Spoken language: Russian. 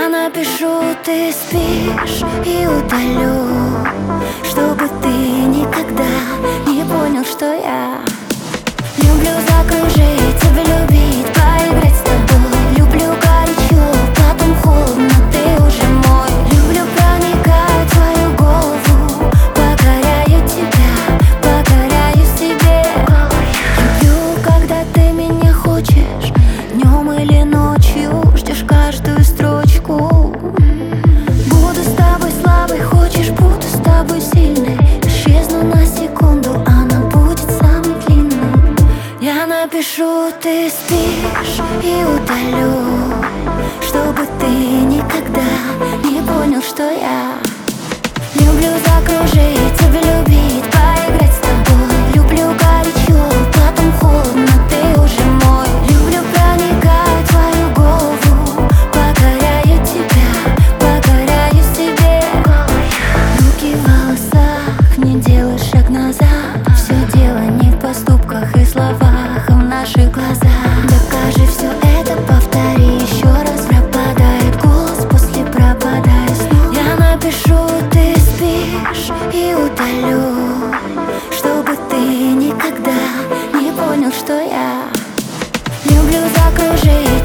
Я напишу, ты спишь, и удалю, чтобы ты никогда не понял, что я люблю закружить, тебя любить, поиграть с тобой. Люблю горячо, потом холодно, ты уже мой. Люблю проникать в твою голову, покоряю тебя, покоряюсь тебе. Люблю, когда ты меня хочешь, днем или ночью, ждешь каждую строчку. Буду с тобой слабой, хочешь, буду с тобой сильной. Исчезну на секунду, она будет самой длинной. Я напишу, ты спишь, и удалю, чтобы ты никогда не понял, что я люблю закружить, тебя любить, поиграть с тобой. Люблю горячо, потом холодно, ты уже мой. Люблю проникать в твою голову, покоряю тебя, покоряюсь тебе. Руки в волосах, не делай шаг назад. Все дело не в поступках и словах, а в наших глазах. Докажи все это, повтори еще раз. Пропадает голос, после пропадает снова. Я напишу, ты спишь, и удалю, чтобы ты никогда не понял, что я люблю закружить.